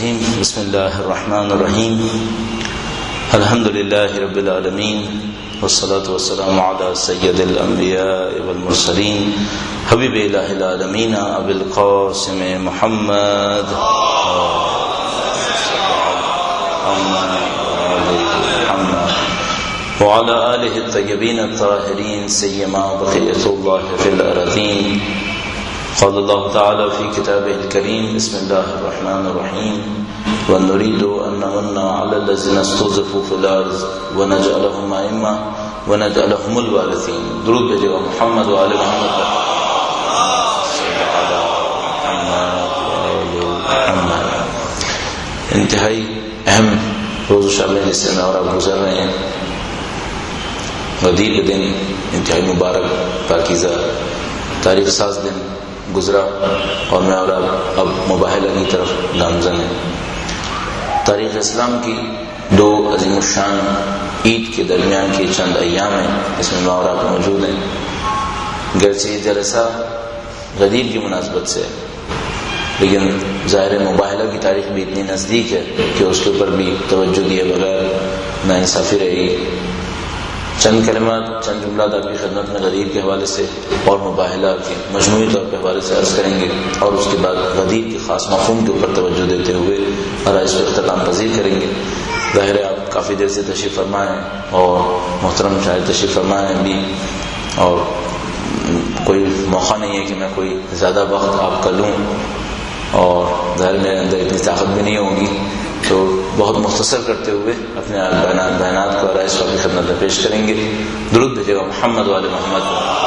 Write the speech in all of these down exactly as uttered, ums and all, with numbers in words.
الرجیم بسم اللہ الرحمن الرحیم الحمد للہ رب العالمین والصلاة والسلام علی سید الانبیاء والمرسلین حبیب الہ العالمین ابی القاسم محمد وعلى آلہ الطیبین الطاہرین سیما بقیۃ اللہ فی الارضین. قال الله تعالى في كتابه الكريم بسم الله الرحمن الرحيم ونريد أن نمن على الذين استضعفوا في الأرض ونجعلهم أئمة ونجعلهم الوارثين. درود بھیجو محمد وآل محمد محمد. انتہائی اہم روز شامل جس سے میں اور آپ گزر رہے ہیں. غدیر کے دن انتہائی مبارک پاکیزہ تاریخ ساز دن گزرا اور میں اور اب اب مباحلہ کی طرف گامزن ہیں. تاریخ اسلام کی دو عظیم الشان عید کے درمیان کے چند ایام ہیں، اس میں محاورات موجود ہیں. گرچہ یہ جلسہ غدیر کی مناسبت سے، لیکن ظاہر مباحلہ کی تاریخ بھی اتنی نزدیک ہے کہ اس کے اوپر بھی توجہ دیے بغیر ناانصافی رہے گی. چند کلمات چند جملات آپ کی خدمت میں غدیر کے حوالے سے اور مباحلہ کے مجموعی طور پہ حوالے سے عرض کریں گے، اور اس کے بعد غدیر کے خاص مفہوم کے اوپر توجہ دیتے ہوئے آرائش کو اختتام پذیر کریں گے. ظاہر ہے آپ کافی دیر سے تشریف فرما ہیں اور محترم شاعر تشریف فرما ہیں بھی، اور کوئی موقع نہیں ہے کہ میں کوئی زیادہ وقت آپ کا لوں، اور ظاہر میرے اندر اتنی طاقت بھی نہیں ہوگی، تو بہت مختصر کرتے ہوئے اپنے بیانات کو آرائش کو اپنی خدمت میں پیش کریں گے. درود بھیجے گا محمد والے محمد.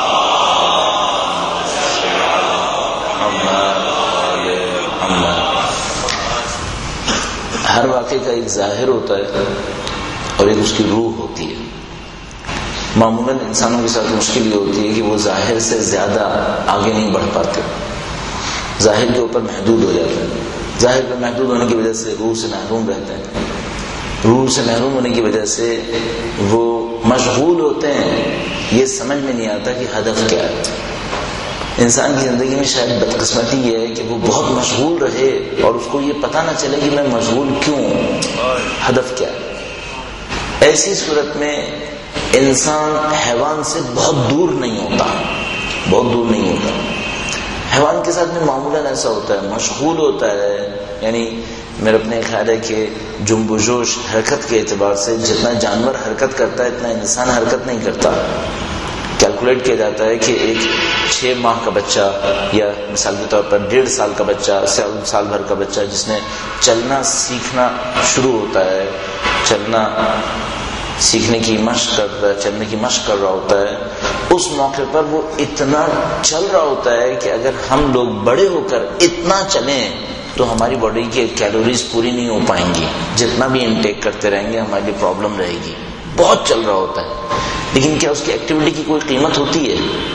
ہر واقعے کا ایک ظاہر ہوتا ہے اور ایک اس کی روح ہوتی ہے. معمولاً انسانوں کے ساتھ مشکل یہ ہوتی ہے کہ وہ ظاہر سے زیادہ آگے نہیں بڑھ پاتے، ظاہر کے اوپر محدود ہو جاتے ہیں. ظاہر پہ محدود ہونے کی وجہ سے روح سے محروم رہتے ہیں. روح سے محروم ہونے کی وجہ سے وہ مشغول ہوتے ہیں، یہ سمجھ میں نہیں آتا کہ ہدف کیا ہے. انسان کی زندگی میں شاید بدقسمتی یہ ہے کہ وہ بہت مشغول رہے اور اس کو یہ پتہ نہ چلے کہ میں مشغول کیوں ہوں، ہدف کیا ہے. ایسی صورت میں انسان حیوان سے بہت دور نہیں ہوتا، بہت دور نہیں ہوتا. حیوان کے ساتھ میں معمولاً ایسا ہوتا ہے، مشغول ہوتا ہے. یعنی میرا اپنے خیال ہے کہ جنب و جوش حرکت کے اعتبار سے جتنا جانور حرکت کرتا ہے اتنا انسان حرکت نہیں کرتا. کیلکولیٹ کیا جاتا ہے کہ ایک چھ ماہ کا بچہ یا مثال کے طور پر ڈیڑھ سال کا بچہ، سال بھر کا بچہ جس نے چلنا سیکھنا شروع ہوتا ہے، چلنا سیکھنے کی مشق کرتا ہے، چلنے کی مشق کر رہا ہوتا ہے، اس موقع پر وہ اتنا چل رہا ہوتا ہے کہ اگر ہم لوگ بڑے ہو کر اتنا چلیں تو ہماری باڈی کی کیلوریز پوری نہیں ہو پائیں گی. جتنا بھی انٹیک کرتے رہیں گے ہماری پرابلم رہے گی. بہت چل رہا ہوتا ہے، لیکن کیا اس کی ایکٹیویٹی کی کوئی قیمت ہوتی ہے؟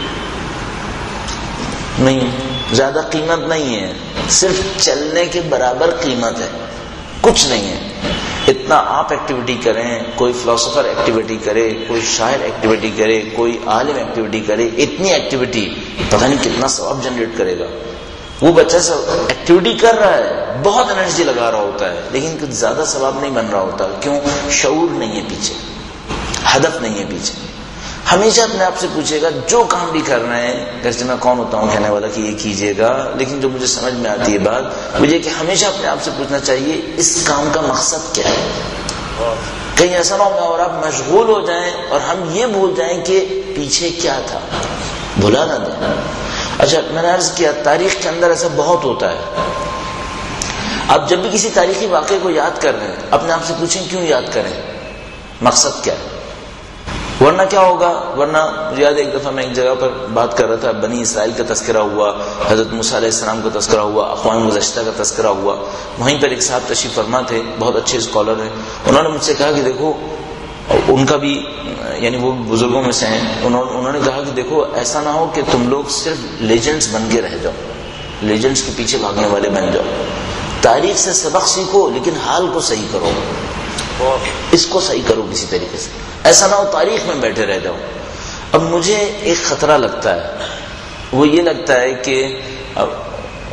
نہیں، زیادہ قیمت نہیں ہے. صرف چلنے کے برابر قیمت ہے، کچھ نہیں ہے. اتنا آپ ایکٹیویٹی کریں، کوئی فلاسفر ایکٹیویٹی کرے، کوئی شاعر ایکٹیویٹی کرے، کوئی عالم ایکٹیویٹی کرے، اتنی ایکٹیویٹی پتہ نہیں کتنا ثواب جنریٹ کرے گا. وہ بچہ سب ایکٹیویٹی کر رہا ہے، بہت انرجی لگا رہا ہوتا ہے، لیکن کچھ زیادہ ثواب نہیں بن رہا ہوتا. کیوں؟ شعور نہیں ہے پیچھے، ہدف نہیں ہے پیچھے. ہمیشہ اپنے آپ سے پوچھے گا جو کام بھی کر رہے ہیں، گرچہ میں کون ہوتا ہوں کہنے والا کہ یہ کیجیے گا، لیکن جو مجھے سمجھ میں آتی ہے بات مجھے کہ ہمیشہ اپنے آپ سے پوچھنا چاہیے اس کام کا مقصد کیا ہے. کہیں ایسا نہ ہو میں اور آپ مشغول ہو جائیں اور ہم یہ بھول جائیں کہ پیچھے کیا تھا، بھلا نہ دیں. اچھا، میں نے عرض کیا تاریخ کے اندر ایسا بہت ہوتا ہے. آپ جب بھی کسی تاریخی واقعے کو یاد کر رہے ہیں اپنے آپ سے پوچھیں کیوں یاد کریں، مقصد کیا ہے. ورنہ کیا ہوگا؟ ورنہ یاد ایک دفعہ میں ایک جگہ پر بات کر رہا تھا، بنی اسرائیل کا تذکرہ ہوا، حضرت موسیٰ علیہ السلام کا تذکرہ ہوا، اقوام گزشتہ کا تذکرہ ہوا. وہیں پر ایک صاحب تشریف فرما تھے، بہت اچھے اسکالر ہیں. انہوں نے مجھ سے کہا کہ دیکھو، ان کا بھی یعنی وہ بزرگوں میں سے ہیں، انہوں, انہوں نے کہا کہ دیکھو ایسا نہ ہو کہ تم لوگ صرف لیجنڈز بن کے رہ جاؤ، لیجنڈز کے پیچھے بھاگنے والے بن جاؤ. تاریخ سے سبق سیکھو لیکن حال کو صحیح کرو، اس کو صحیح کرو کسی طریقے سے. ایسا نہ ہو تاریخ میں بیٹھے رہ جاؤ. اب مجھے ایک خطرہ لگتا ہے، وہ یہ لگتا ہے کہ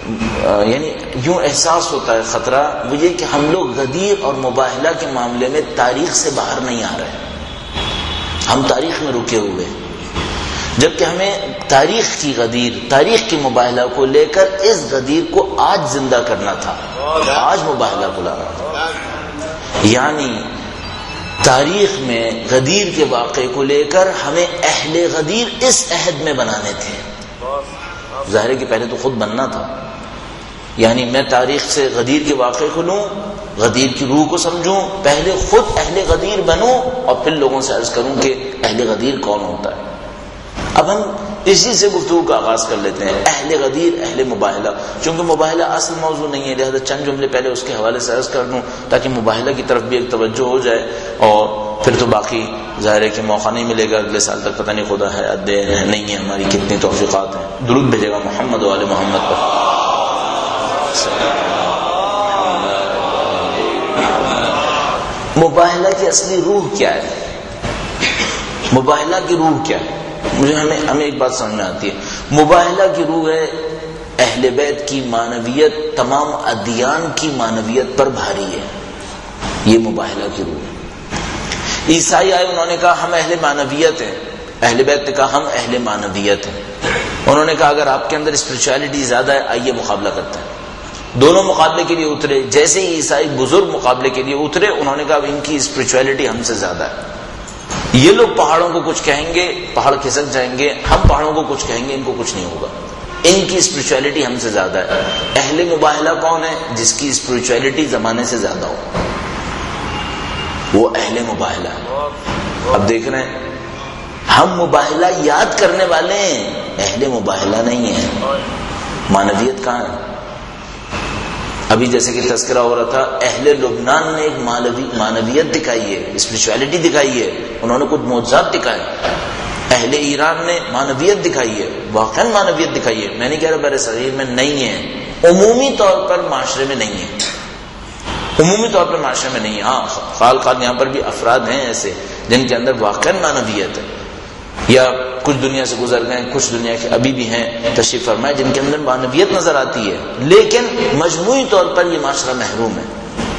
یعنی یوں احساس ہوتا ہے خطرہ، وہ یہ کہ ہم لوگ غدیر اور مباہلہ کے معاملے میں تاریخ سے باہر نہیں آ رہے، ہم تاریخ میں رکے ہوئے، جبکہ ہمیں تاریخ کی غدیر، تاریخ کی مباہلہ کو لے کر اس غدیر کو آج زندہ کرنا تھا، آج مباہلہ کو لانا تھا۔ یعنی تاریخ میں غدیر کے واقعے کو لے کر ہمیں اہل غدیر اس عہد میں بنانے تھے۔ ظاہر ہے کہ پہلے تو خود بننا تھا، یعنی میں تاریخ سے غدیر کے واقعے کو لوں، غدیر کی روح کو سمجھوں، پہلے خود اہل غدیر بنوں اور پھر لوگوں سے عرض کروں کہ اہل غدیر کون ہوتا ہے۔ اب ہم اسی سے گفتگو کا آغاز کر لیتے ہیں، اہل غدیر، اہل مباہلہ۔ چونکہ مباہلہ اصل موضوع نہیں ہے، لہذا چند جملے پہلے اس کے حوالے سے عرض کر دوں تاکہ مباہلہ کی طرف بھی ایک توجہ ہو جائے، اور پھر تو باقی ظاہر ہے کہ موقع نہیں ملے گا اگلے سال تک، پتہ نہیں خدا ہے دے نہیں ہے ہماری کتنی توفیقات ہیں۔ درود بھیجے گا محمد و آل محمد پر۔ مباہلہ کی اصلی روح کیا ہے؟ مباہلہ کی روح کیا ہے؟ مجھے ہمیں ہمیں ایک بات سمجھ میں آتی ہے، مباہلہ کی روح ہے اہل بیت کی معنویت تمام ادیان کی معنویت پر بھاری ہے، یہ مباہلہ کی روح ہے۔ عیسائی آئے، انہوں نے کہا ہم اہل معنویت ہیں، اہل بیت نے کہا ہم اہل معنویت ہیں۔ انہوں نے کہا اگر آپ کے اندر اسپرچویلٹی زیادہ ہے آئیے مقابلہ کرتے ہیں۔ دونوں مقابلے کے لیے اترے، جیسے ہی عیسائی بزرگ مقابلے کے لیے اترے، انہوں نے کہا اب ان کی اسپرچویلٹی ہم سے زیادہ ہے، یہ لوگ پہاڑوں کو کچھ کہیں گے پہاڑ کھسک جائیں گے، ہم پہاڑوں کو کچھ کہیں گے ان کو کچھ نہیں ہوگا، ان کی اسپرچویلٹی ہم سے زیادہ ہے۔ اہل مباہلہ کون ہے؟ جس کی اسپرچویلٹی زمانے سے زیادہ ہو، وہ اہل مباہلہ ہے۔ اب دیکھ رہے ہیں ہم مباہلہ یاد کرنے والے ہیں، اہل مباہلہ نہیں ہیں۔ معنویت کہاں ہے؟ ابھی جیسے کہ تذکرہ ہو رہا تھا، اہل لبنان نے ایک معنویت دکھائی ہے، اسپرچویلٹی دکھائی ہے، انہوں نے کچھ معجزات دکھائے۔ اہل ایران نے معنویت دکھائی ہے، واقعا معنویت دکھائی ہے۔ میں نہیں کہہ رہا بر صغیر میں نہیں ہے، عمومی طور پر معاشرے میں نہیں ہے، عمومی طور پر معاشرے میں نہیں ہے۔ ہاں خال خال یہاں پر بھی افراد ہیں ایسے جن کے اندر واقعا معنویت ہے، یا کچھ دنیا سے گزر گئے، کچھ دنیا کے ابھی بھی ہیں تشریف فرمائے جن کے اندر معنویت نظر آتی ہے، لیکن مجموعی طور پر یہ معاشرہ محروم ہے۔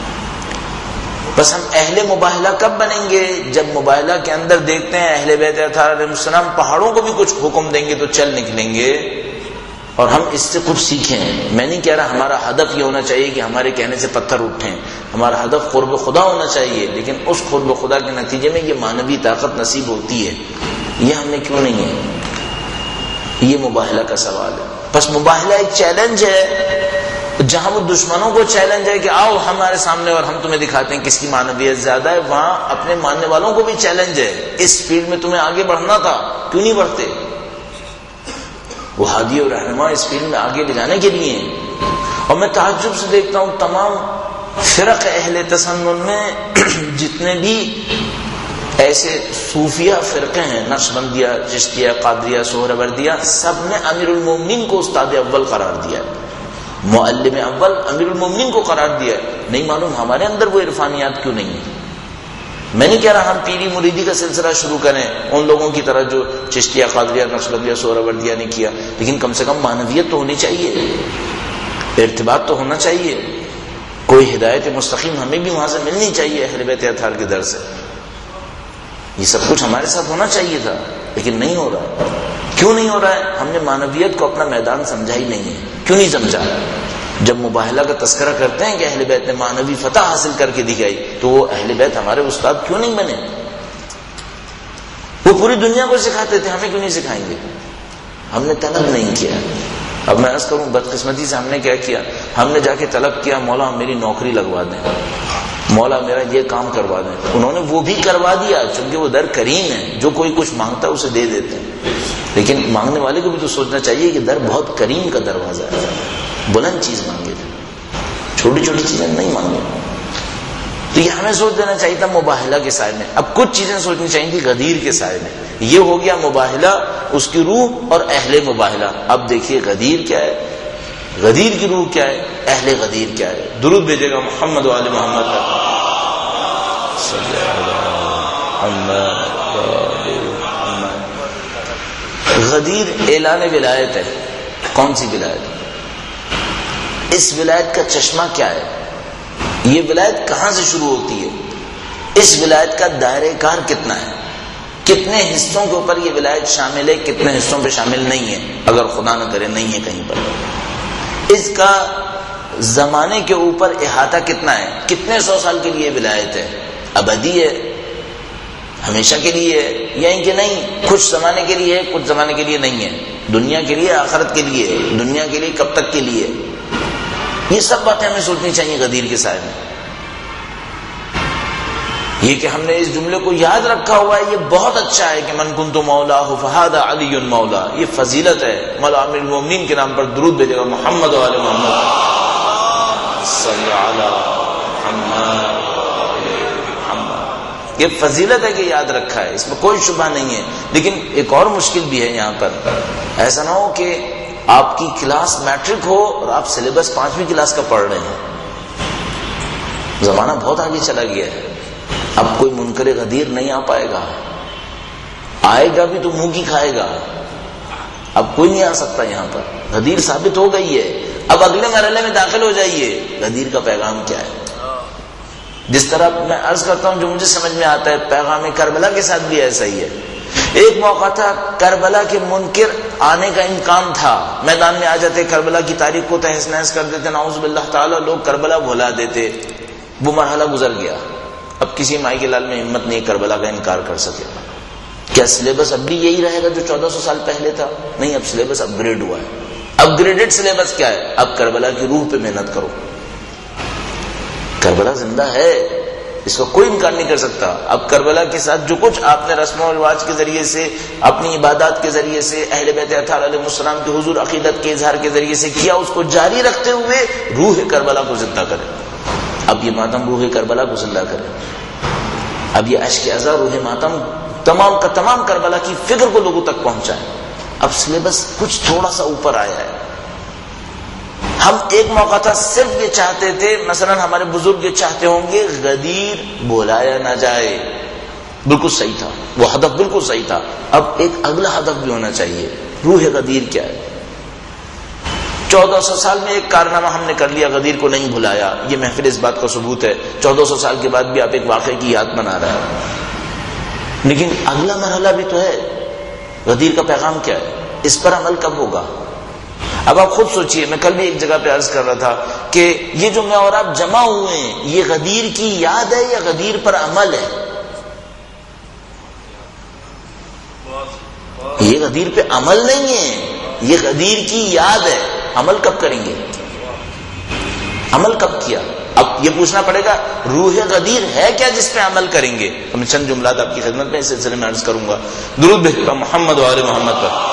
بس ہم اہل مباہلہ کب بنیں گے؟ جب مباہلہ کے اندر دیکھتے ہیں اہل بیت اطہار علیہ السلام پہاڑوں کو بھی کچھ حکم دیں گے تو چل نکلیں گے، اور ہم اس سے کچھ سیکھیں۔ میں نہیں کہہ رہا ہمارا ہدف یہ ہونا چاہیے کہ ہمارے کہنے سے پتھر اٹھیں، ہمارا ہدف قرب خدا ہونا چاہیے، لیکن اس قرب خدا کے نتیجے میں یہ معنوی طاقت نصیب ہوتی ہے، یہ ہمیں کیوں نہیں ہے؟ یہ مباہلہ کا سوال ہے۔ بس مباہلہ ایک چیلنج ہے، جہاں وہ دشمنوں کو چیلنج ہے کہ آؤ ہمارے سامنے اور ہم تمہیں دکھاتے ہیں کس کی معنویت زیادہ ہے، وہاں اپنے ماننے والوں کو بھی چیلنج ہے، اس فیلڈ میں تمہیں آگے بڑھنا تھا کیوں نہیں بڑھتے؟ وہ ہادی اور رہنما اس فیلڈ میں آگے لے جانے کے لیے ہیں۔ اور میں تعجب سے دیکھتا ہوں تمام فرق اہل تسنن میں جتنے بھی ایسے صوفیہ فرقے ہیں، نقشبندیہ، چشتیہ، قادریہ، سہروردیہ، سب نے امیر المومنین کو استاد اول قرار دیا ہے، معلم اول امیر المومنین کو قرار دیا ہے۔ نہیں معلوم ہمارے اندر وہ عرفانیات کیوں نہیں ہے۔ میں نہیں کہہ رہا ہم پیری مریدی کا سلسلہ شروع کریں ان لوگوں کی طرح جو چشتیہ، قادریہ، نقشبندیہ، سہروردیہ نے کیا، لیکن کم سے کم معنویت تو ہونی چاہیے، ارتباط تو ہونا چاہیے، کوئی ہدایت مستقیم ہمیں بھی وہاں سے ملنی چاہیے اہل بیت اطہار کے در سے۔ یہ سب کچھ ہمارے ساتھ ہونا چاہیے تھا، لیکن نہیں ہو رہا ہے۔ کیوں نہیں ہو رہا ہے؟ ہم نے معنویت کو اپنا میدان سمجھا ہی نہیں ہے۔ کیوں نہیں سمجھا؟ جب مباہلہ کا تذکرہ کرتے ہیں کہ اہل بیت نے معنوی فتح حاصل کر کے دکھائی، تو وہ اہل بیت ہمارے استاد کیوں نہیں بنے؟ وہ پوری دنیا کو سکھاتے تھے، ہمیں کیوں نہیں سکھائیں گے؟ ہم نے طلب نہیں کیا۔ اب میں عرض کروں بدقسمتی سے ہم نے کیا کیا، ہم نے جا کے طلب کیا مولا میری نوکری لگوا دیں، مولا میرا یہ کام کروا دیں۔ انہوں نے وہ بھی کروا دیا، چونکہ وہ در کریم ہے، جو کوئی کچھ مانگتا ہے اسے دے دیتے ہیں، لیکن مانگنے والے کو بھی تو سوچنا چاہیے کہ در بہت کریم کا دروازہ ہے، بلند چیز مانگے تھے، چھوٹی چھوٹی چیزیں نہیں مانگے۔ تو یہ ہمیں سوچ دینا چاہیے تھا مباہلہ کے سائے میں۔ اب کچھ چیزیں سوچنی چاہیے تھی غدیر کے سائے میں۔ یہ ہو گیا مباہلہ، اس کی روح اور اہل مباہلہ۔ اب دیکھیے غدیر کیا ہے، غدیر کی روح کیا ہے، اہل غدیر کیا ہے۔ درود بھیجے گا محمد و آل محمد پر۔ غدیر اعلان ولایت ہے۔ کون سی ولایت؟ اس ولایت کا چشمہ کیا ہے، یہ ولایت کہاں سے شروع ہوتی ہے، اس ولایت کا دائرہ کار کتنا ہے، کتنے حصوں کے اوپر یہ ولایت شامل ہے، کتنے حصوں پہ شامل نہیں ہے، اگر خدا نہ کرے نہیں ہے کہیں پر، اس کا زمانے کے اوپر احاطہ کتنا ہے، کتنے سو سال کے لیے ولایت ہے، ابدی ہے، ہمیشہ کے لیے ہے، یعنی کہ نہیں کچھ زمانے کے لیے ہے، کچھ زمانے کے لیے نہیں ہے، دنیا کے لیے، آخرت کے لیے، دنیا کے لیے کب تک کے لیے، یہ سب باتیں ہمیں سوچنی چاہیے غدیر کے سائے میں۔ یہ کہ ہم نے اس جملے کو یاد رکھا ہوا ہے، یہ بہت اچھا ہے کہ من کنت مولا فہذا علی مولا، یہ فضیلت ہے۔ مولا امیر المومنین کے نام پر درود بھیجے گا، محمد و آل محمد صلی علی محمد۔ یہ فضیلت ہے کہ یاد رکھا ہے، اس میں کوئی شبہ نہیں ہے، لیکن ایک اور مشکل بھی ہے یہاں پر، ایسا نہ ہو کہ آپ کی کلاس میٹرک ہو اور آپ سلیبس پانچویں کلاس کا پڑھ رہے ہیں۔ زمانہ بہت آگے چلا گیا ہے، اب کوئی منکر غدیر نہیں آ پائے گا، آئے گا بھی تو منہ کی کھائے گا، اب کوئی نہیں آ سکتا یہاں پر، غدیر ثابت ہو گئی ہے۔ اب اگلے مرحلے میں داخل ہو جائیے، غدیر کا پیغام کیا ہے۔ جس طرح میں عرض کرتا ہوں جو مجھے سمجھ میں آتا ہے، پیغام کربلا کے ساتھ بھی ایسا ہی ہے۔ ایک موقع تھا کربلا کے منکر آنے کا امکان تھا، میدان میں آ جاتے، کربلا کی تاریخ کو تہس نہس کر دیتے، نعوذ باللہ تعالی، لوگ کربلا بھلا دیتے، وہ مرحلہ گزر گیا۔ اب کسی مائی کے لال میں ہمت نہیں کربلا کا انکار کر سکے۔ کیا سلیبس اب بھی یہی رہے گا جو چودہ سو سال پہلے تھا؟ نہیں، اب سلیبس اپ گریڈ ہوا ہے۔ اپ گریڈڈ سلیبس کیا ہے؟ اب کربلا کی روح پہ محنت کرو۔ کربلا زندہ ہے، اس کا کوئی انکار نہیں کر سکتا۔ اب کربلا کے ساتھ جو کچھ آپ نے رسم و رواج کے ذریعے سے، اپنی عبادات کے ذریعے سے، اہل بیت اطہار علیہ السلام کے حضور عقیدت کے اظہار کے ذریعے سے کیا، اس کو جاری رکھتے ہوئے روح کربلا کو زندہ کرے۔ اب یہ ماتم روح کربلا کو زندہ کرے، اب یہ اشک ازا روح ماتم تمام کا تمام کربلا کی فکر کو لوگوں تک پہنچائے۔ اب سلیبس کچھ تھوڑا سا اوپر آیا ہے۔ ہم ایک موقع تھا صرف یہ چاہتے تھے، مثلا ہمارے بزرگ یہ چاہتے ہوں گے غدیر بولایا نہ جائے، بالکل صحیح تھا، وہ ہدف بالکل صحیح تھا۔ اب ایک اگلا ہدف بھی ہونا چاہیے، روح غدیر کیا ہے۔ چودہ سو سال میں ایک کارنامہ ہم نے کر لیا، غدیر کو نہیں بھلایا، یہ محفل اس بات کا ثبوت ہے۔ چودہ سو سال کے بعد بھی آپ ایک واقعے کی یاد بنا رہا ہے، لیکن اگلا مرحلہ بھی تو ہے، غدیر کا پیغام کیا ہے، اس پر عمل کب ہوگا۔ اب آپ خود سوچئے، میں کل بھی ایک جگہ پہ عرض کر رہا تھا کہ یہ جو میں اور آپ جمع ہوئے ہیں، یہ غدیر کی یاد ہے یا غدیر پر عمل ہے؟ یہ غدیر پہ عمل نہیں ہے، یہ غدیر کی یاد ہے۔ عمل کب کریں گے؟ عمل کب کیا؟ اب یہ پوچھنا پڑے گا روح غدیر ہے کیا جس پہ عمل کریں گے؟ میں چند جملات آپ کی خدمت میں اس سلسلے میں عرض کروں گا۔ درود بھیجتا محمد و آل محمد پر۔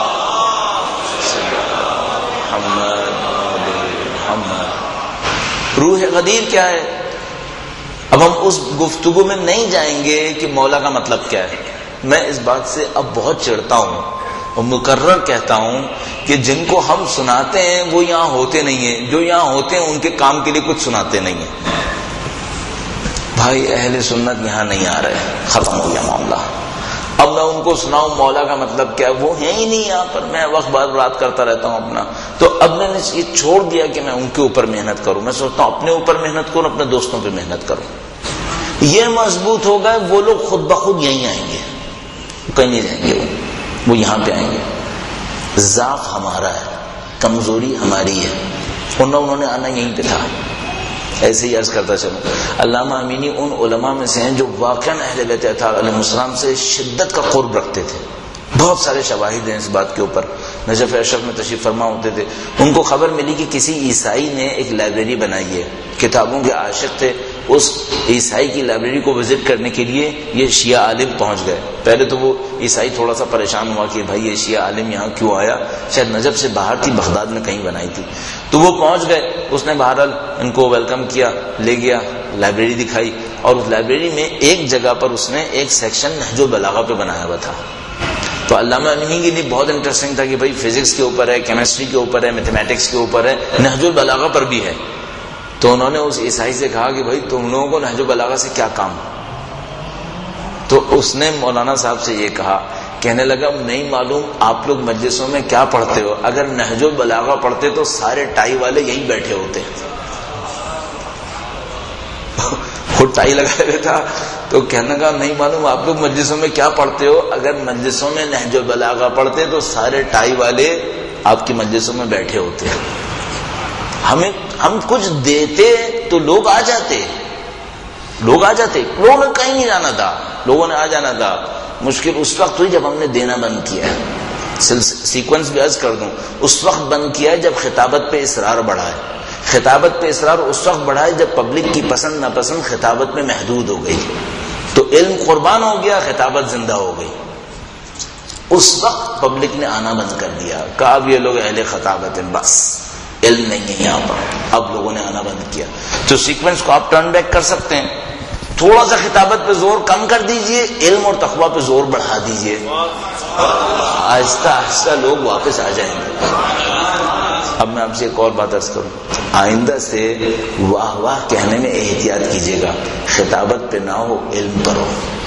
روح غدیر کیا ہے؟ اب ہم اس گفتگو میں نہیں جائیں گے کہ مولا کا مطلب کیا ہے۔ میں اس بات سے اب بہت چڑھتا ہوں اور مقرر کہتا ہوں کہ جن کو ہم سناتے ہیں وہ یہاں ہوتے نہیں ہیں، جو یہاں ہوتے ہیں ان کے کام کے لیے کچھ سناتے نہیں ہیں۔ بھائی اہل سنت یہاں نہیں آ رہے، ختم ہو گیا معاملہ۔ اب میں ان کو سناؤں مولا کا مطلب کیا ہے، وہ ہے ہی نہیں یہاں پر، میں وقت بعد رات کرتا رہتا ہوں اپنا۔ تو اب میں نے یہ چھوڑ دیا کہ میں ان کے اوپر محنت کروں، میں سوچتا ہوں اپنے اوپر محنت کروں، اپنے دوستوں پہ محنت کروں۔ یہ مضبوط ہو گئے، وہ لوگ خود بخود یہیں آئیں گے، کہیں نہیں جائیں گے، وہ یہاں پہ آئیں گے۔ ضعف ہمارا ہے، کمزوری ہماری ہے، ورنہ انہوں نے آنا یہیں پہ تھا۔ ایسے ہی عرض کرتا چلوں، علامہ امینی ان علماء میں سے ہیں جو واقعاً اہل بیت اطہار علیہ السلام سے شدت کا قرب رکھتے تھے۔ بہت سارے شواہد ہیں اس بات کے اوپر۔ نجف اشرف میں تشریف فرما ہوتے تھے، ان کو خبر ملی کہ کسی عیسائی نے ایک لائبریری بنائی ہے، کتابوں کے عاشق تھے، اس عیسائی کی لائبریری کو وزٹ کرنے کے لیے یہ شیعہ عالم پہنچ گئے۔ پہلے تو وہ عیسائی تھوڑا سا پریشان ہوا کہ بھائی یہ شیعہ عالم یہاں کیوں آیا، شاید نجف سے باہر تھی، بغداد میں کہیں بنائی تھی۔ تو وہ پہنچ گئے، اس نے بہرحال ان کو ویلکم کیا، لے گیا، لائبریری دکھائی، اور اس لائبریری میں ایک جگہ پر اس نے ایک سیکشن نہج البلاغہ پہ بنایا ہوا تھا۔ تو علامہ امینی کے لیے بہت انٹرسٹنگ تھا کہ بھائی فزکس کے اوپر ہے، کیمسٹری کے اوپر ہے، میتھمیٹکس کے اوپر ہے، نہج البلاغہ پر بھی ہے۔ تو انہوں نے اس عیسائی سے کہا کہ بھائی تم لوگوں کو نہج البلاغہ سے کیا کام؟ تو اس نے مولانا صاحب سے یہ کہا کہنے لگا نہیں معلوم آپ لوگ مجلسوں میں کیا پڑھتے ہو، اگر نہج البلاغہ پڑھتے تو سارے ٹائی والے یہیں بیٹھے ہوتے. خود ٹائی لگائے ہوئے تھا تو کہنے لگا نہیں معلوم آپ لوگ مجلسوں میں کیا پڑھتے ہو، اگر مجلسوں میں نہج البلاغہ پڑھتے تو سارے ٹائی والے آپ کی مجلسوں میں بیٹھے ہوتے. ہمیں ہم کچھ دیتے تو لوگ آ جاتے لوگ آ جاتے لوگوں نے کہیں نہیں جانا تھا، لوگوں نے آ جانا تھا. مشکل اس وقت ہوئی جب ہم نے دینا بند کیا ہے. سیکوینس بھی عرض کر دوں، اس وقت بند کیا ہے جب خطابت پہ اصرار بڑھا ہے. خطابت پہ اصرار اس وقت بڑھا ہے جب پبلک کی پسند ناپسند خطابت میں محدود ہو گئی، تو علم قربان ہو گیا، خطابت زندہ ہو گئی. اس وقت پبلک نے آنا بند کر دیا، کہا اب یہ لوگ اہل خطابت ہیں، بس علم نہیں ہے یہاں پر. اب لوگوں نے آنا بند کیا. تو سیکوینس کو آپ ٹرن بیک کر سکتے ہیں، تھوڑا سا خطابت پہ زور کم کر دیجئے، علم اور تقویٰ پہ زور بڑھا دیجئے، آہستہ آہستہ لوگ واپس آ جائیں گے. اب میں آپ سے ایک اور بات عرض کروں، آئندہ سے واہ واہ کہنے میں احتیاط کیجیے گا، خطابت پہ نہ ہو، علم پر ہو،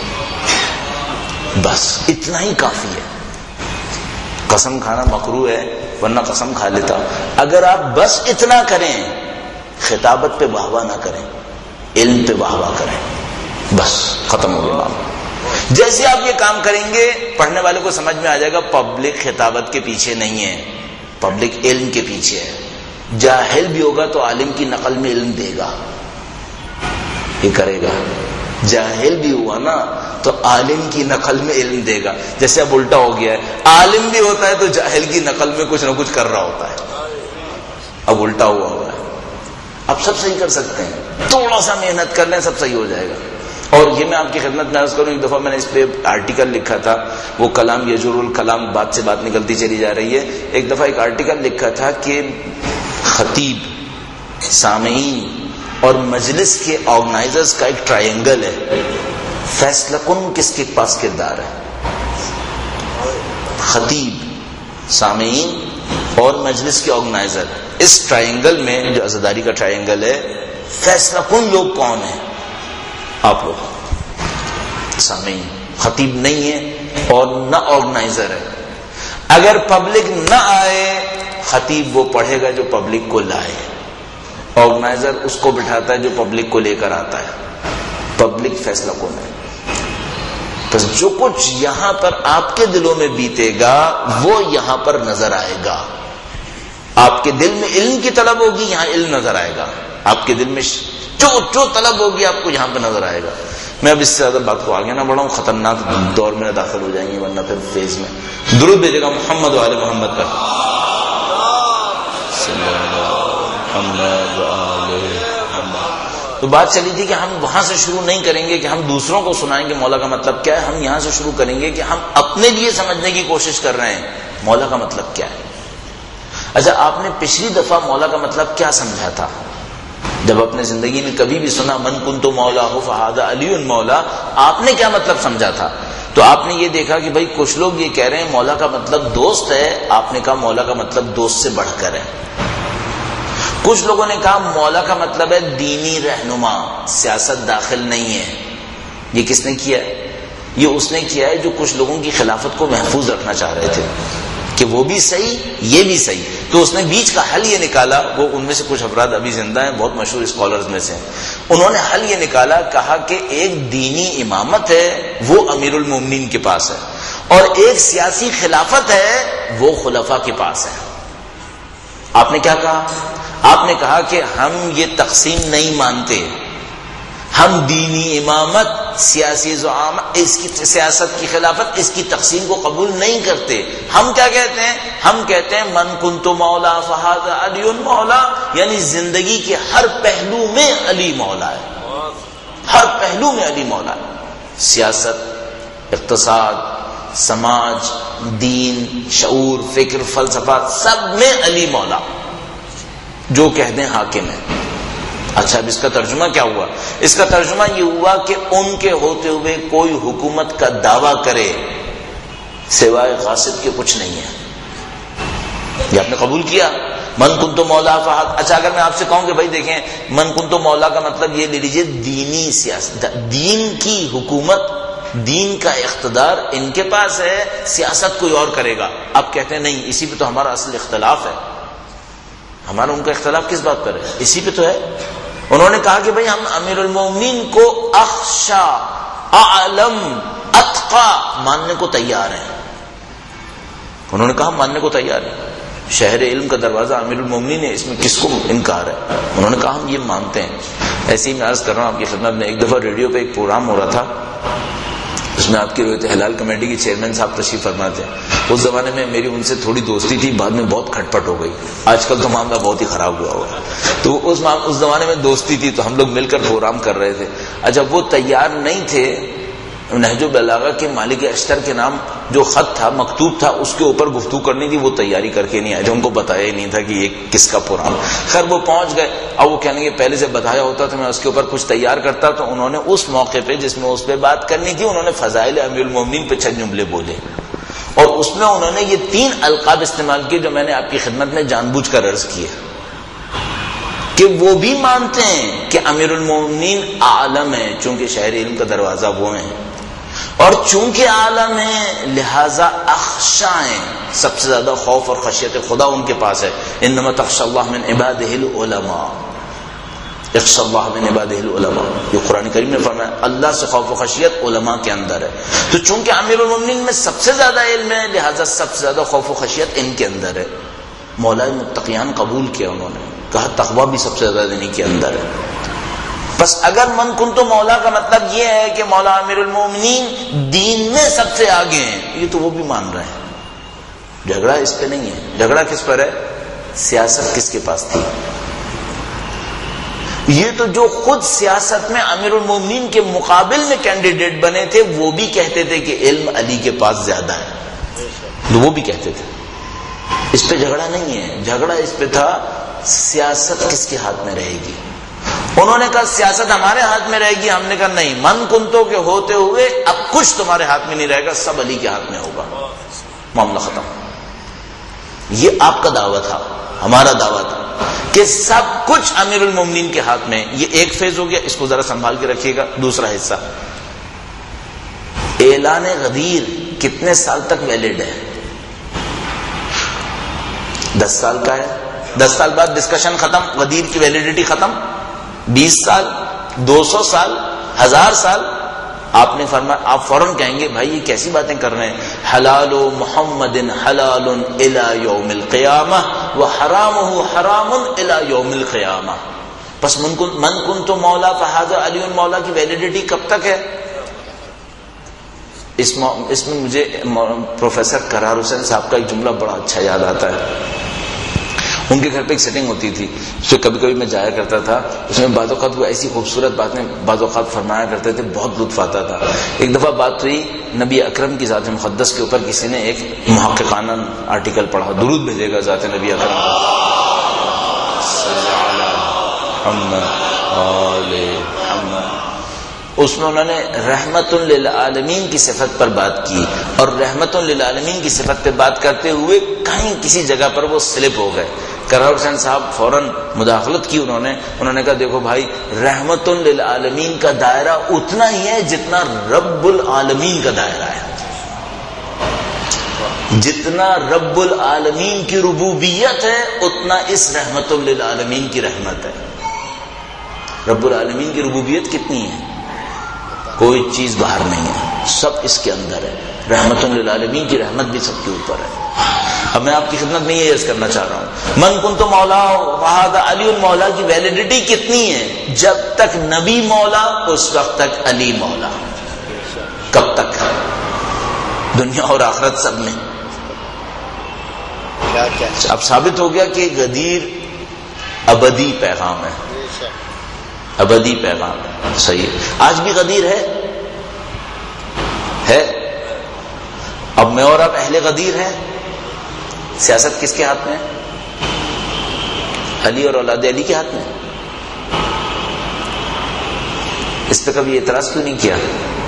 بس اتنا ہی کافی ہے. قسم کھانا مکروہ ہے ورنہ قسم کھا لیتا. اگر آپ بس اتنا کریں، خطابت پہ واہ واہ نہ کریں، علم پہ واہ واہ کریں، بس ختم ہو گیا معاملہ. جیسے آپ یہ کام کریں گے پڑھنے والے کو سمجھ میں آ جائے گا پبلک خطابت کے پیچھے نہیں ہے، پبلک علم کے پیچھے ہے. جاہل بھی ہوگا تو عالم کی نقل میں علم دے گا، یہ کرے گا. جاہل بھی ہوا نا تو عالم کی نقل میں علم دے گا. جیسے اب الٹا ہو گیا ہے، عالم بھی ہوتا ہے تو جاہل کی نقل میں کچھ نہ کچھ کر رہا ہوتا ہے. اب الٹا ہوا ہوا ہے. اب سب صحیح کر سکتے ہیں، تھوڑا سا محنت کر لیں سب صحیح ہو جائے گا. اور یہ میں آپ کی خدمت میں عرض کروں، ایک دفعہ میں نے اس پہ آرٹیکل لکھا تھا، وہ کلام یجر الکلام، بات سے بات نکلتی چلی جا رہی ہے. ایک دفعہ ایک آرٹیکل لکھا تھا کہ خطیب، سامعین اور مجلس کے آرگنائزرز کا ایک ٹرائنگل ہے، فیصلہ کن کس کے پاس کردار ہے. خطیب، سامعین اور مجلس کے آرگنائزر، اس ٹرائنگل میں جو عزاداری کا ٹرائنگل ہے، فیصلہ کن لوگ کون ہیں؟ آپ لوگ. سامعین، خطیب نہیں ہے اور نہ آرگنائزر ہے. اگر پبلک نہ آئے، خطیب وہ پڑھے گا جو پبلک کو لائے، آرگنائزر اس کو بٹھاتا ہے جو پبلک کو لے کر آتا ہے. پبلک فیصلہ کون ہے. بس جو کچھ یہاں پر آپ کے دلوں میں بیتے گا وہ یہاں پر نظر آئے گا. آپ کے دل میں علم کی طلب ہوگی، یہاں علم نظر آئے گا. آپ کے دل میں جو جو طلب ہوگی آپ کو یہاں پہ نظر آئے گا. میں اب اس سے زیادہ بات کو آگے نہ بڑھاؤں، خطرناک دور میں داخل ہو جائیں گے ورنہ پھر فیز میں. درود بھیجے گا محمد وآل محمد پر. تو بات چلی تھی کہ ہم وہاں سے شروع نہیں کریں گے کہ ہم دوسروں کو سنائیں گے مولا کا مطلب کیا ہے. ہم یہاں سے شروع کریں گے کہ ہم اپنے لیے سمجھنے کی کوشش کر رہے ہیں مولا کا مطلب کیا ہے. اچھا، آپ نے پچھلی دفعہ مولا کا مطلب کیا سمجھا تھا؟ جب اپنے زندگی میں کبھی بھی سنا من کنت مولا ہو فہذا علی مولا، آپ نے کیا مطلب سمجھا تھا؟ تو آپ نے یہ دیکھا کہ بھائی کچھ لوگ یہ کہہ رہے ہیں مولا کا مطلب دوست ہے، آپ نے کہا مولا کا مطلب دوست سے بڑھ کر ہے. کچھ لوگوں نے کہا مولا کا مطلب ہے دینی رہنما، سیاست داخل نہیں ہے. یہ کس نے کیا ہے؟ یہ اس نے کیا ہے جو کچھ لوگوں کی خلافت کو محفوظ رکھنا چاہ رہے تھے کہ وہ بھی صحیح یہ بھی صحیح. تو اس نے بیچ کا حل یہ نکالا، وہ ان میں سے کچھ افراد ابھی زندہ ہیں، بہت مشہور اسکالرز میں سے. انہوں نے حل یہ نکالا، کہا کہ ایک دینی امامت ہے وہ امیر المومنین کے پاس ہے، اور ایک سیاسی خلافت ہے وہ خلفاء کے پاس ہے. آپ نے کیا کہا؟ آپ نے کہا کہ ہم یہ تقسیم نہیں مانتے، ہم دینی امامت، سیاسی زعامہ، اس کی سیاست کی خلافت، اس کی تقسیم کو قبول نہیں کرتے. ہم کیا کہتے ہیں؟ ہم کہتے ہیں من کنت مولا فہذا علی مولا، یعنی زندگی کے ہر پہلو میں علی مولا ہے، ہر پہلو میں علی مولا ہے. سیاست، اقتصاد، سماج، دین، شعور، فکر، فلسفہ، سب میں علی مولا، جو کہہ دیں حاکم ہے. اچھا، اب اس کا ترجمہ کیا ہوا؟ اس کا ترجمہ یہ ہوا کہ ان کے ہوتے ہوئے کوئی حکومت کا دعویٰ کرے سوائے غاصب کے کچھ نہیں ہے. یہ آپ نے قبول کیا من کنت مولا فہذا. اچھا، اگر میں آپ سے کہوں کہ بھائی دیکھیں من کنت مولا کا مطلب یہ لے لیجئے دینی سیاست، دین کی حکومت دین کا اقتدار ان کے پاس ہے، سیاست کوئی اور کرے گا. آپ کہتے ہیں نہیں، اسی پہ تو ہمارا اصل اختلاف ہے. ہمارا ان کا اختلاف کس بات پر ہے؟ اسی پہ تو ہے. انہوں نے کہا کہ بھئی ہم امیر المومنین کو اخشا، اعلم، اتقا ماننے کو تیار ہیں. انہوں نے کہا ماننے کو تیار ہیں. شہر علم کا دروازہ امیر المومنین ہے، اس میں کس کو انکار ہے؟ انہوں نے کہا ہم یہ مانتے ہیں. ایسے ہی میں عرض کر رہا ہوں آپ کی خدمت میں، ایک دفعہ ریڈیو پہ ایک پروگرام ہو رہا تھا، اس میں آپ کی رویت ہلال کمیٹی کے چیئرمین صاحب تشریف فرما تھے. اس زمانے میں میری ان سے تھوڑی دوستی تھی، بعد میں بہت کھٹ پٹ ہو گئی. آج کل تو معاملہ بہت ہی خراب ہوا ہوا. تو اس اس زمانے میں دوستی تھی تو ہم لوگ مل کر پروگرام کر رہے تھے. جب وہ تیار نہیں تھے، نہج البلاغہ کے مالک اشتر کے نام جو خط تھا، مکتوب تھا، اس کے اوپر گفتگو کرنی تھی، وہ تیاری کر کے نہیں آئے تھے. ان کو بتایا ہی نہیں تھا کہ یہ کس کا پروگرام. خیر وہ پہنچ گئے. اب وہ کہنے کے پہلے سے بتایا ہوتا تو میں اس کے اوپر کچھ تیار کرتا. تو انہوں نے اس موقع پہ جس میں اس پہ بات کرنی تھی، انہوں نے فضائل امیر المومنین پہ چند جملے بولے، اور اس میں انہوں نے یہ تین القاب استعمال کیے جو میں نے آپ کی خدمت میں جان بوجھ کر عرض کیے کہ وہ بھی مانتے ہیں کہ امیر المومنین عالم ہے، چونکہ شہر علم کا دروازہ وہ ہیں، اور چونکہ عالم ہیں لہذا اخشا ہیں، سب سے زیادہ خوف اور خشیت خدا ان کے پاس ہے. انما تخشى اللہ من عبادہ العلماء، اخشى اللہ من عبادہ العلماء. یہ قرآن کریم نے فرمایا اللہ سے خوف و خشیت علماء کے اندر ہے. تو چونکہ امیر المومنین میں سب سے زیادہ علم ہے لہذا سب سے زیادہ خوف و خشیت ان کے اندر ہے. مولا متقیان قبول کیا انہوں نے، کہا تقویٰ بھی سب سے زیادہ انہی کے اندر ہے. بس اگر من کن تو مولا کا مطلب یہ ہے کہ مولا امیر المومنین دین میں سب سے آگے ہیں، یہ تو وہ بھی مان رہے ہیں. جھگڑا اس پہ نہیں ہے. جھگڑا کس پر ہے؟ سیاست کس کے پاس تھی. یہ تو جو خود سیاست میں امیر المومنین کے مقابل میں کینڈیڈیٹ بنے تھے وہ بھی کہتے تھے کہ علم علی کے پاس زیادہ ہے، تو وہ بھی کہتے تھے. اس پہ جھگڑا نہیں ہے. جھگڑا اس پہ تھا سیاست کس کے ہاتھ میں رہے گی. انہوں نے کہا سیاست ہمارے ہاتھ میں رہے گی. ہم نے کہا نہیں، من کنتوں کے ہوتے ہوئے اب کچھ تمہارے ہاتھ میں نہیں رہے گا، سب علی کے ہاتھ میں ہوگا. معاملہ ختم. یہ آپ کا دعویٰ تھا، ہمارا دعویٰ تھا کہ سب کچھ امیر المومنین کے ہاتھ میں. یہ ایک فیز ہو گیا، اس کو ذرا سنبھال کے رکھیے گا. دوسرا حصہ، اعلان غدیر کتنے سال تک ویلڈ ہے؟ دس سال کا ہے. دس سال بعد ڈسکشن ختم، غدیر کی ویلیڈیٹی ختم. بیس سال، دو سو سال، ہزار سال. آپ نے فرمایا، آپ فوراً کہیں گے بھائی یہ کیسی باتیں کر رہے ہیں. حلال محمد حلال الی یوم القیامہ وحرامہ حرام الی یوم القیامہ. پس من کن من کن تو مولا فہذا علی مولا کی ویلیڈیٹی کب تک ہے؟ اس اس میں مجھے پروفیسر قرار حسین صاحب کا ایک جملہ بڑا اچھا یاد آتا ہے. ان کے گھر پہ ایک سیٹنگ ہوتی تھی، اس سے کبھی کبھی میں جایا کرتا تھا. اس میں بعض اوقات وہ ایسی خوبصورت باتیں بعض اوقات فرمایا کرتے تھے، بہت لطف آتا تھا. ایک دفعہ بات ہوئی نبی اکرم کی ذات مقدس کے اوپر، کسی نے ایک محققانہ آرٹیکل پڑھا، درود بھیجے گا ذات نبی اکرم صلی اللہ علیہ وسلم. اس میں انہوں نے رحمت للعالمین کی صفت پر بات کی، اور رحمت للعالمین کی صفت پہ بات کرتے ہوئے کہیں کسی جگہ پر وہ سلپ ہو گئے. قرار حسین صاحب فوراً مداخلت کی. انہوں نے انہوں نے کہا دیکھو بھائی، رحمت للعالمین کا دائرہ اتنا ہی ہے جتنا رب العالمین کا دائرہ ہے. جتنا رب العالمین کی ربوبیت ہے اتنا اس رحمت للعالمین کی رحمت ہے. رب العالمین کی ربوبیت کتنی ہے؟ کوئی چیز باہر نہیں ہے، سب اس کے اندر ہے. رحمت للعالمین کی رحمت بھی سب کے اوپر ہے. اب میں آپ کی خدمت میں یہ عرض کرنا چاہ رہا ہوں، من کنت مولا فہذا علی مولا کی ویلیڈیٹی کتنی ہے؟ جب تک نبی مولا اس وقت تک علی مولا. کب تک؟ دنیا اور آخرت سب میں. اب ثابت ہو گیا کہ غدیر ابدی پیغام ہے، ابدی پیغام ہے. صحیح ہے. آج بھی غدیر ہے ہے اب میں اور اب اہل غدیر ہیں. سیاست کس کے ہاتھ میں ہے؟ علی اور اولاد علی کے ہاتھ میں. اس پہ کبھی اعتراض کیوں نہیں کیا؟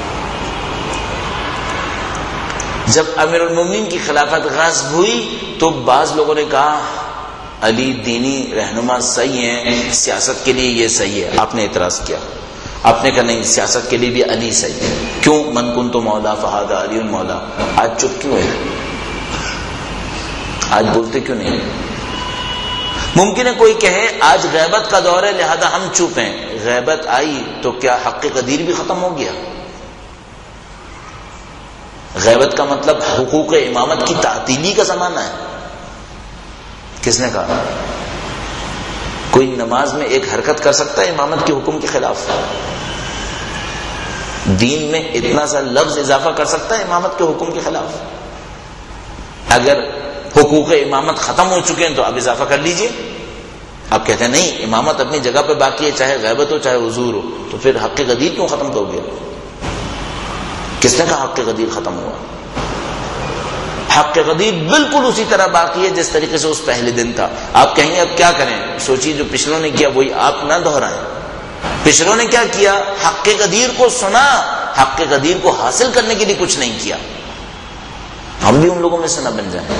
جب امیر المومنین کی خلافت غصب ہوئی تو بعض لوگوں نے کہا علی دینی رہنما صحیح ہیں، سیاست کے لیے یہ صحیح ہے. آپ نے اعتراض کیا. آپ نے کہا نہیں سیاست کے لیے بھی علی صحیح ہے. کیوں؟ من کنت مولا فہذا علی مولا. آج چپ کیوں ہے؟ آج بولتے کیوں نہیں؟ ممکن ہے کوئی کہے آج غیبت کا دور ہے لہذا ہم چپ ہیں. غیبت آئی تو کیا حق قدیر بھی ختم ہو گیا؟ غیبت کا مطلب حقوق امامت کی تعطیلی کا زمانہ ہے. کس نے کہا؟ کوئی نماز میں ایک حرکت کر سکتا ہے امامت کے حکم کے خلاف؟ دین میں اتنا سا لفظ اضافہ کر سکتا ہے امامت کے حکم کے خلاف؟ اگر حقوق امامت ختم ہو چکے ہیں تو اب اضافہ کر لیجئے. آپ کہتے ہیں نہیں امامت اپنی جگہ پہ باقی ہے چاہے غیبت ہو چاہے حضور ہو، تو پھر حق قدیر کیوں ختم ہو گیا؟ کس نے کہا حق قدیر ختم ہوا؟ حق قدیر بالکل اسی طرح باقی ہے جس طریقے سے اس پہلے دن تھا. آپ کہیں گے اب کیا کریں؟ سوچیے جو پچھلوں نے کیا وہی آپ نہ دہرائیں. پچھلوں نے کیا کیا؟ حق قدیر کو سنا، حق قدیر کو حاصل کرنے کے لیے کچھ نہیں کیا. ہم بھی ان لوگوں میں سے نہ بن جائیں.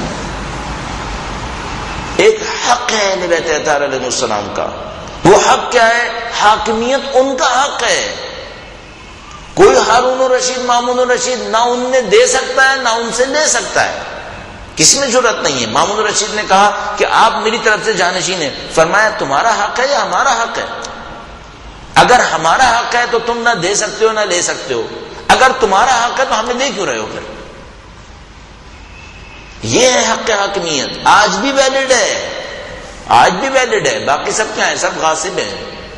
ایک حق ہے اہل بیت اطہار علیہ السلام کا. وہ حق کیا ہے؟ حاکمیت ان کا حق ہے. کوئی ہارون الرشید مامون الرشید نہ ان نے دے سکتا ہے نہ ان سے لے سکتا ہے. کسی میں جرأت نہیں ہے. مامون الرشید نے کہا کہ آپ میری طرف سے جانشین ہیں. فرمایا تمہارا حق ہے یا ہمارا حق ہے؟ اگر ہمارا حق ہے تو تم نہ دے سکتے ہو نہ لے سکتے ہو. اگر تمہارا حق ہے تو ہمیں دے کیوں رہے ہو پھر؟ یہ ہے حق حاکمیت. آج بھی ویلڈ ہے، آج بھی ویلڈ ہے. باقی سب کیا ہے؟ سب غاصب ہیں.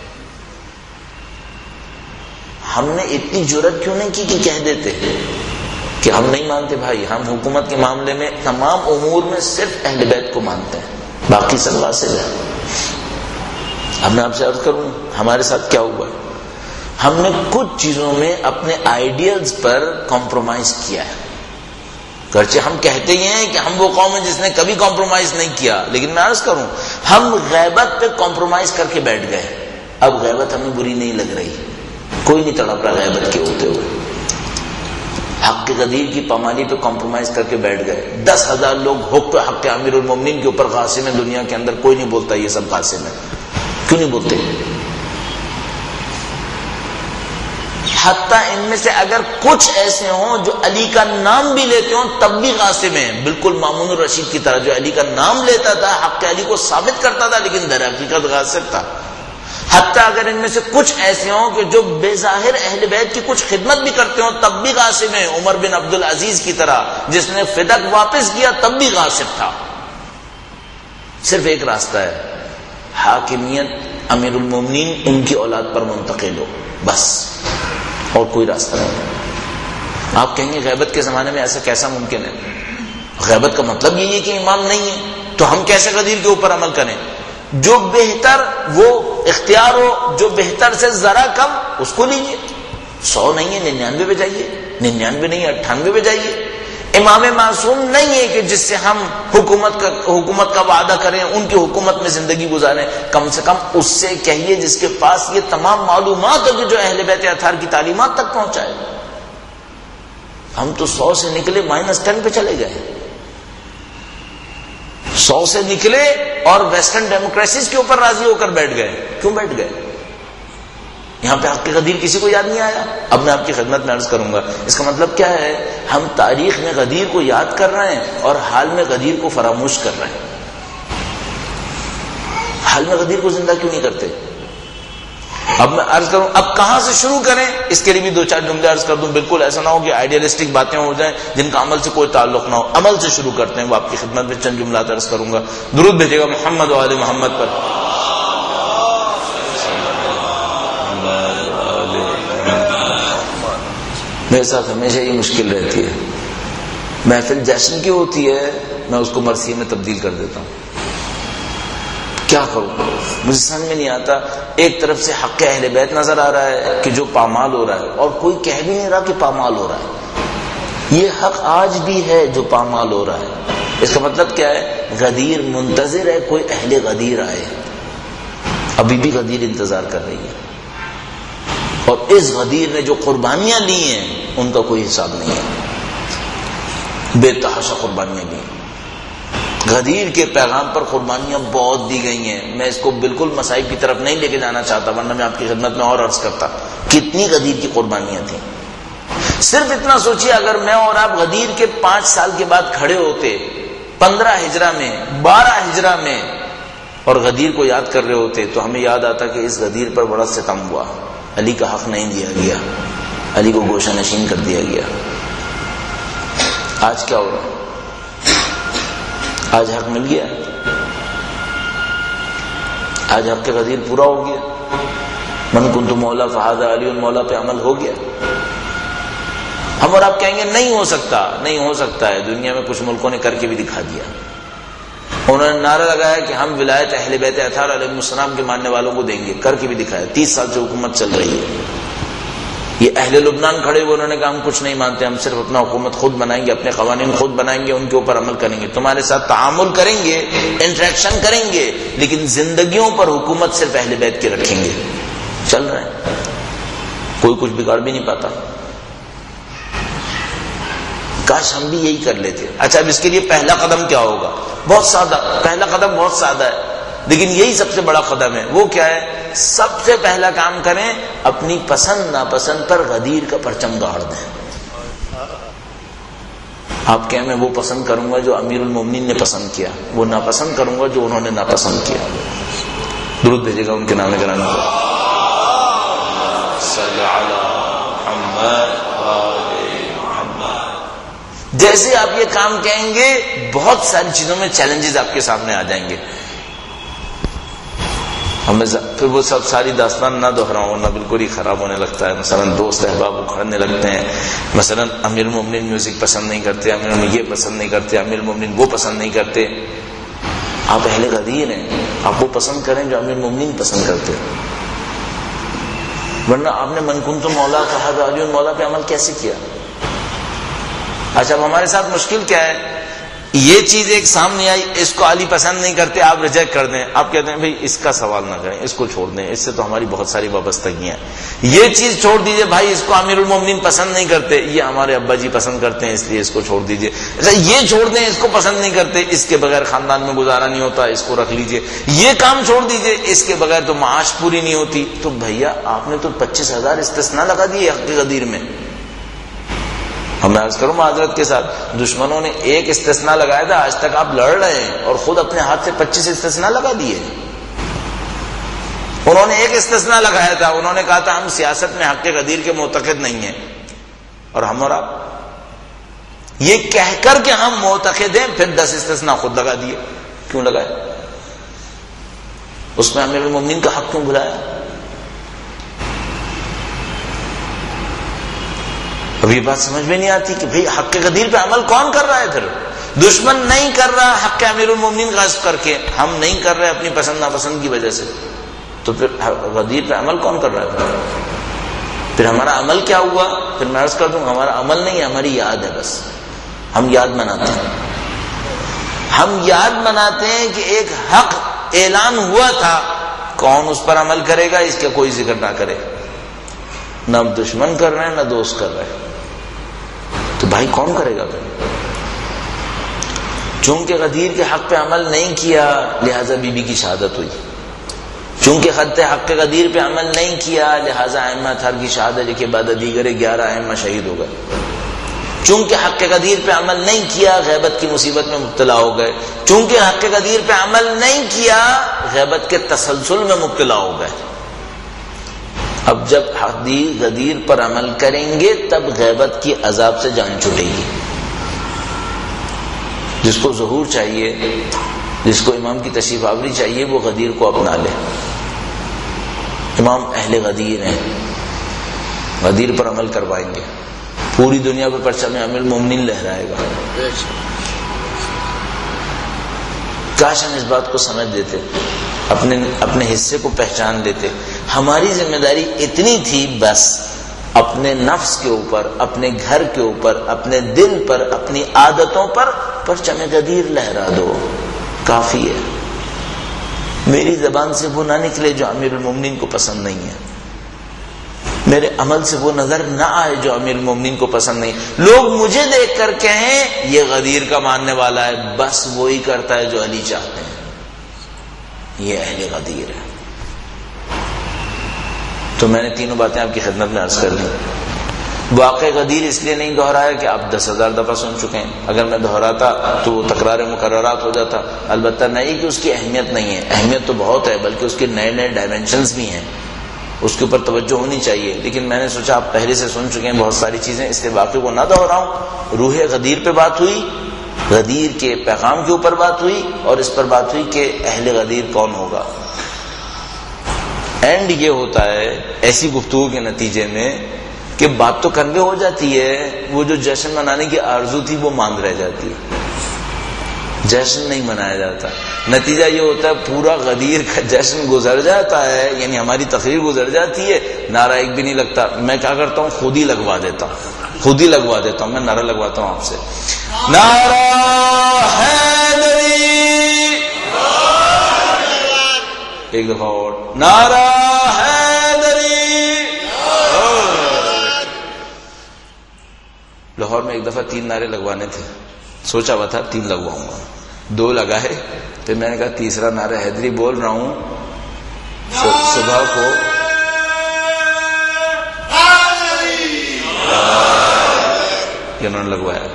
ہم نے اتنی جرأت کیوں نہیں کی کہ کہہ دیتے کہ ہم نہیں مانتے بھائی، ہم حکومت کے معاملے میں تمام امور میں صرف اہل بیت کو مانتے ہیں، باقی سب غاصب ہیں. اب میں آپ سے عرض کروں ہمارے ساتھ کیا ہوا ہے. ہم نے کچھ چیزوں میں اپنے آئیڈیلز پر کمپرومائز کیا ہے. گرچہ ہم کہتے ہی ہیں کہ ہم وہ قوم ہیں جس نے کبھی کمپرومائز نہیں کیا، لیکن میں عرض کروں ہم غیبت پہ کمپرومائز کر کے بیٹھ گئے. اب غیبت ہمیں بری نہیں لگ رہی، کوئی نہیں تڑپ رہا غیبت کے ہوتے ہوئے. حق قدیر کی پامالی پہ کمپرومائز کر کے بیٹھ گئے. دس ہزار لوگ حق پہ حق امیر المومنین کے اوپر قاسم ہیں. دنیا کے اندر کوئی نہیں بولتا یہ سب قاسم ہے. کیوں نہیں بولتے؟ حتیٰ ان میں سے اگر کچھ ایسے ہوں جو علی کا نام بھی لیتے ہوں تب بھی قاسم ہیں، بالکل مامون الرشید کی طرح جو علی کا نام لیتا تھا، حق علی کو ثابت کرتا تھا، لیکن در حقیقت قاسم تھا. حتیٰ اگر ان میں سے کچھ ایسے ہوں کہ جو بے ظاہر اہل بیت کی کچھ خدمت بھی کرتے ہوں تب بھی قاسم ہیں، عمر بن عبد العزیز کی طرح جس نے فدق واپس کیا تب بھی قاسم تھا. صرف ایک راستہ ہے، حاکمیت امیر المومنین ان کی اولاد پر منتقل ہو، بس، اور کوئی راستہ نہیں. آپ کہیں گے غیبت کے زمانے میں ایسا کیسا ممکن ہے؟ غیبت کا مطلب یہی ہے کہ امام نہیں ہے تو ہم کیسے قدیر کے اوپر عمل کریں؟ جو بہتر وہ اختیار ہو، جو بہتر سے ذرا کم اس کو لیجیے. سو نہیں ہے ننانوے پہ جائیے، ننانوے نہیں ہے اٹھانوے پہ جائیے. امام معصوم نہیں ہے کہ جس سے ہم حکومت کا حکومت کا وعدہ کریں، ان کی حکومت میں زندگی گزاریں. کم سے کم اس سے کہیے جس کے پاس یہ تمام معلومات ہو کہ جو اہل بیت اطہار کی تعلیمات تک پہنچائے. ہم تو سو سے نکلے مائنس ٹین پہ چلے گئے. سو سے نکلے اور ویسٹرن ڈیموکریسیز کے اوپر راضی ہو کر بیٹھ گئے. کیوں بیٹھ گئے؟ یہاں پہ حق غدیر کسی کو یاد نہیں آیا؟ اب میں آپ کی خدمت میں عرض کروں گا اس کا مطلب کیا ہے. ہم تاریخ میں غدیر کو یاد کر رہے ہیں اور حال میں غدیر کو فراموش کر رہے ہیں. حال میں غدیر کو زندہ کیوں نہیں کرتے؟ اب میں عرض کروں اب کہاں سے شروع کریں، اس کے لیے بھی دو چار جملے عرض کر دوں. بالکل ایسا نہ ہو کہ آئیڈیلسٹک باتیں ہو جائیں جن کا عمل سے کوئی تعلق نہ ہو. عمل سے شروع کرتے ہیں. وہ آپ کی خدمت میں چند جملات عرض کروں گا. درود بھیجے گا محمد و آل محمد پر. میرے ساتھ ہمیشہ یہ مشکل رہتی ہے، محفل جشن کی ہوتی ہے میں اس کو مرثیے میں تبدیل کر دیتا ہوں. کیا کروں مجھے سمجھ میں نہیں آتا. ایک طرف سے حق اہل بیت نظر آ رہا ہے کہ جو پامال ہو رہا ہے، اور کوئی کہہ بھی نہیں رہا کہ پامال ہو رہا ہے. یہ حق آج بھی ہے جو پامال ہو رہا ہے. اس کا مطلب کیا ہے؟ غدیر منتظر ہے کوئی اہل غدیر آئے. ابھی بھی غدیر انتظار کر رہی ہے، اور اس غدیر نے جو قربانیاں لی ہیں ان کا کوئی حساب نہیں ہے. بے تحاشا قربانیاں لی. غدیر کے پیغام پر قربانیاں بہت دی گئی ہیں. میں اس کو بالکل مصائب کی طرف نہیں لے کے جانا چاہتا، ورنہ میں آپ کی خدمت میں اور عرض کرتا کتنی غدیر کی قربانیاں تھیں. صرف اتنا سوچیے، اگر میں اور آپ غدیر کے پانچ سال کے بعد کھڑے ہوتے پندرہ ہجرہ میں، بارہ ہجرہ میں، اور غدیر کو یاد کر رہے ہوتے، تو ہمیں یاد آتا کہ اس غدیر پر بڑا ستم ہوا، علی کا حق نہیں دیا گیا، علی کو گوشہ نشین کر دیا گیا. آج کیا ہو رہا ہے؟ آج حق مل گیا، آج حق کے غدیر پورا ہو گیا. من کنت مولا فہذا علی مولا پہ عمل ہو گیا. ہم اور آپ کہیں گے نہیں ہو سکتا، نہیں ہو سکتا ہے. دنیا میں کچھ ملکوں نے کر کے بھی دکھا دیا. انہوں نے نعرہ لگایا کہ ہم ولایت اہل بیت اطہار علیہ السلام کے ماننے والوں کو دیں گے، کر کے بھی دکھایا. تیس سال سے حکومت چل رہی ہے. یہ اہل لبنان کھڑے ہوئے، انہوں نے کہا ہم کچھ نہیں مانتے، ہم صرف اپنا حکومت خود بنائیں گے، اپنے قوانین خود بنائیں گے، ان کے اوپر عمل کریں گے، تمہارے ساتھ تعامل کریں گے، انٹریکشن کریں گے، لیکن زندگیوں پر حکومت صرف اہل بیت کے رکھیں گے. چل رہے ہیں، کوئی کچھ بگاڑ بھی نہیں پاتا. کاش ہم بھی یہی کر لیتے. اچھا اب اس کے لیے پہلا قدم کیا ہوگا؟ بہت سادہ. پہلا قدم بہت سادہ ہے، لیکن یہی سب سے بڑا قدم ہے. وہ کیا ہے؟ سب سے پہلا کام کریں، اپنی پسند ناپسند پر غدیر کا پرچم گاڑ دیں. آپ کہیں میں وہ پسند کروں گا جو امیر المومنین نے پسند کیا، وہ ناپسند کروں گا جو انہوں نے ناپسند کیا. درود بھیجے گا ان کے نام گرامی پر. جیسے آپ یہ کام کہیں گے، بہت ساری چیزوں میں چیلنجز آپ کے سامنے آ جائیں گے. ہمیں پھر وہ سب ساری داستان نہ دہراؤں، نہ بالکل ہی خراب ہونے لگتا ہے. مثلا دوست احباب اکھڑنے لگتے ہیں، مثلا امیر المومنین میوزک پسند نہیں کرتے، امیر المومنین یہ پسند نہیں کرتے، امیر المومنین وہ پسند نہیں کرتے. آپ اہل غدیر ہیں، آپ وہ پسند کریں جو امیر المومنین پسند کرتے. ورنہ آپ نے من کنت مولا فہذا علی مولا پہ عمل کیسے کیا؟ اچھا اب ہمارے ساتھ مشکل کیا ہے؟ یہ چیز ایک سامنے آئی، اس کو علی پسند نہیں کرتے، آپ ریجیکٹ کر دیں. آپ کہتے ہیں بھئی اس کا سوال نہ کریں، اس کو چھوڑ دیں، اس سے تو ہماری بہت ساری وابستگیاں ہیں. یہ چیز چھوڑ دیجئے، بھائی اس کو امیر المومنین پسند نہیں کرتے، یہ ہمارے ابا جی پسند کرتے ہیں اس لیے اس کو چھوڑ دیجئے. اچھا یہ چھوڑ دیں، اس کو پسند نہیں کرتے، اس کے بغیر خاندان میں گزارا نہیں ہوتا، اس کو رکھ لیجئے. یہ کام چھوڑ دیجئے، اس کے بغیر تو معاش پوری نہیں ہوتی. تو بھیا آپ نے تو پچیس ہزار استثناء لگا دیے حق غدیر میں. میں عرض کروں معذرت کے ساتھ، دشمنوں نے ایک استثناء لگایا تھا، آج تک آپ لڑ رہے ہیں اور خود اپنے ہاتھ سے پچیس استثناء لگا دیے. انہوں نے ایک استثناء لگایا تھا، انہوں نے کہا تھا ہم سیاست میں حق غدیر کے معتقد نہیں ہیں، اور ہم اور آپ یہ کہہ کر کہ ہم معتقد ہیں پھر دس استثناء خود لگا دیے. کیوں لگائے؟ اس میں امیر المومنین کا حق کیوں بلایا؟ اب یہ بات سمجھ میں نہیں آتی کہ بھئی حق غدیر پہ عمل کون کر رہا ہے؟ پھر دشمن نہیں کر رہا حق امیر المومنین غصب کر کے، ہم نہیں کر رہے اپنی پسند ناپسند کی وجہ سے، تو پھر غدیر پہ عمل کون کر رہا ہے؟ پھر پھر ہمارا عمل کیا ہوا؟ پھر میں عرض کر دوں ہمارا عمل نہیں ہے، ہماری یاد ہے. بس ہم یاد مناتے ہیں، ہم یاد مناتے ہیں کہ ایک حق اعلان ہوا تھا، کون اس پر عمل کرے گا اس کا کوئی ذکر نہ کرے. نہ دشمن کر رہے ہیں نہ دوست کر رہے ہیں، تو بھائی کون کرے گا پھر؟ چونکہ غدیر کے حق پہ عمل نہیں کیا لہذا بی بی کی شہادت ہوئی. چونکہ خط حق غدیر پہ عمل نہیں کیا لہذا ائمہ اطہار کی شہادت کے بعد دیگر گیارہ ائمہ شہید ہو گئے. چونکہ حق غدیر پہ عمل نہیں کیا غیبت کی مصیبت میں مبتلا ہو گئے. چونکہ حق غدیر پہ عمل نہیں کیا غیبت کے تسلسل میں مبتلا ہو گئے. اب جب حدیث غدیر پر عمل کریں گے تب غیبت کی عذاب سے جان چھوٹے گی. جس کو ظہور چاہیے، جس کو امام کی تشریف آوری چاہیے، وہ غدیر کو اپنا لے. امام اہل غدیر ہیں، غدیر پر عمل کروائیں گے، پوری دنیا پہ پرچم امیر المومنین لہرائے گا. کاش ہم اس بات کو سمجھ لیتے، اپنے اپنے حصے کو پہچان لیتے. ہماری ذمہ داری اتنی تھی، بس اپنے نفس کے اوپر، اپنے گھر کے اوپر، اپنے دل پر، اپنی عادتوں پر پرچم غدیر لہرا دو، کافی ہے. میری زبان سے وہ نہ نکلے جو امیر المومنین کو پسند نہیں ہے. میرے عمل سے وہ نظر نہ آئے جو امیر المومنین کو پسند نہیں. لوگ مجھے دیکھ کر کہیں یہ غدیر کا ماننے والا ہے، بس وہی کرتا ہے جو علی چاہتے ہیں، یہ اہل غدیر ہے. تو میں نے تینوں باتیں آپ کی خدمت میں عرض کر لی. واقع غدیر اس لیے نہیں دہرایا کہ آپ دس ہزار دفعہ سن چکے ہیں، اگر میں دہراتا تو وہ تکرار مکررات ہو جاتا. البتہ نہیں کہ اس کی اہمیت نہیں ہے، اہمیت تو بہت ہے، بلکہ اس کے نئے نئے ڈائمینشنز بھی ہیں، اس کے اوپر توجہ ہونی چاہیے. لیکن میں نے سوچا آپ پہلے سے سن چکے ہیں بہت ساری چیزیں، اس لیے واقعے کو نہ دہراؤں. روح غدیر پہ بات ہوئی، غدیر کے پیغام کے اوپر بات ہوئی، اور اس پر بات ہوئی کہ اہل غدیر کون ہوگا. اینڈ یہ ہوتا ہے ایسی گفتگو کے نتیجے میں کہ بات تو کنوے ہو جاتی ہے، وہ جو جشن منانے کی آرزو تھی وہ ماند رہ جاتی ہے، جشن نہیں منایا جاتا. نتیجہ یہ ہوتا ہے پورا غدیر کا جشن گزر جاتا ہے، یعنی ہماری تقریر گزر جاتی ہے، نعرہ ایک بھی نہیں لگتا. میں کیا کرتا ہوں، خود ہی لگوا دیتا ہوں خود ہی لگوا دیتا ہوں میں نعرہ لگواتا ہوں آپ سے، نعرہ حیدری، ایک دفعہ اور نعرہ حیدری. لاہور میں ایک دفعہ تین نعرے لگوانے تھے، سوچا ہوا تھا تین لگواؤں گا، دو لگائے، پھر میں نے کہا تیسرا نعرہ حیدری بول رہا ہوں. صبح کو انہوں نے لگوایا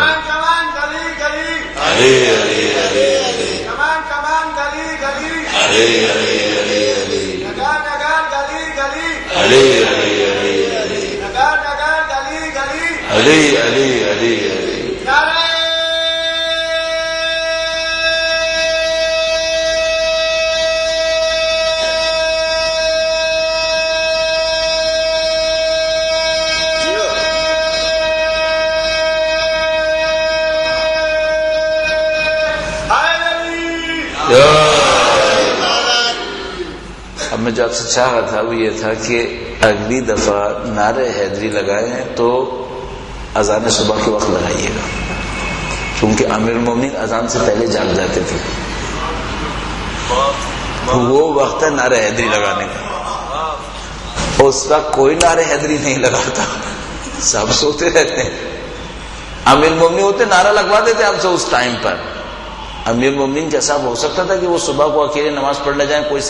علی علی علی علی. اب میں جو آپ سے چاہ رہا تھا وہ یہ تھا کہ اگلی دفعہ نعرے حیدری لگائے ہیں تو اذان صبح کے وقت لگائیے گا، کیونکہ امیر المومنین اذان سے پہلے جاگ جاتے تھے، وہ وقت ہے نعرہ حیدری لگانے کا. اس وقت کوئی نعرہ حیدری نہیں لگاتا، سب سوتے رہتے ہیں. امیر المومنین ہوتے نعرہ لگواتے تھے آپ سے اس ٹائم پر. امیر المومنین کا صاحب ہو سکتا تھا کہ وہ صبح کو اکیلے نماز پڑھنے جائیں، کوئی